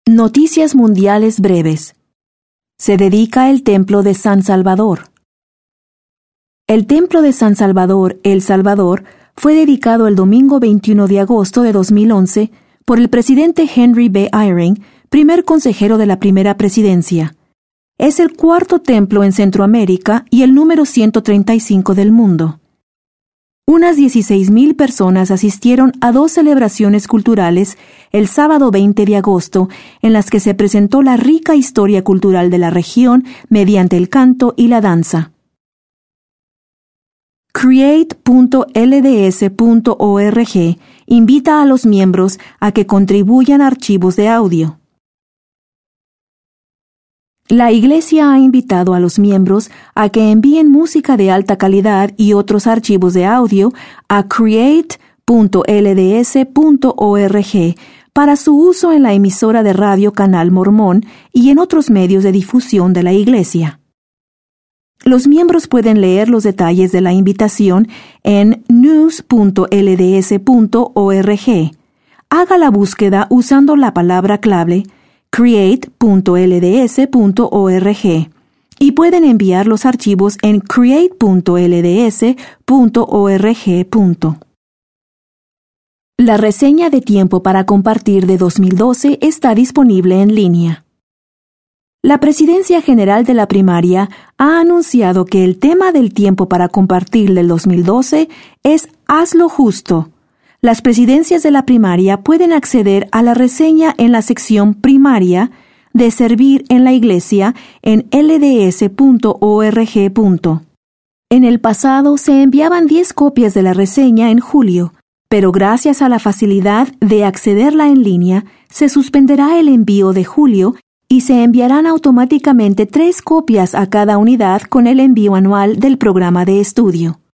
Noticias mundiales breves. Se dedica el Templo de San Salvador. El Templo de San Salvador, El Salvador, fue dedicado el domingo 21 de agosto de 2011 por el presidente Henry B. Eyring, primer consejero de la primera presidencia. Es el cuarto templo en Centroamérica y el número 135 del mundo. Unas 16,000 personas asistieron a 2 celebraciones culturales el sábado 20 de agosto, en las que se presentó la rica historia cultural de la región mediante el canto y la danza. Create.lds.org invita a los miembros a que contribuyan a archivos de audio. La Iglesia ha invitado a los miembros a que envíen música de alta calidad y otros archivos de audio a create.lds.org para su uso en la emisora de radio Canal Mormón y en otros medios de difusión de la Iglesia. Los miembros pueden leer los detalles de la invitación en news.lds.org. Haga la búsqueda usando la palabra clave create.lds.org y pueden enviar los archivos en create.lds.org. La reseña de tiempo para compartir de 2012 está disponible en línea. La Presidencia General de la Primaria ha anunciado que el tema del tiempo para compartir del 2012 es Haz lo justo. Las presidencias de la primaria pueden acceder a la reseña en la sección Primaria de Servir en la Iglesia en lds.org. En el pasado se enviaban 10 copias de la reseña en julio, pero gracias a la facilidad de accederla en línea, se suspenderá el envío de julio y se enviarán automáticamente 3 copias a cada unidad con el envío anual del programa de estudio.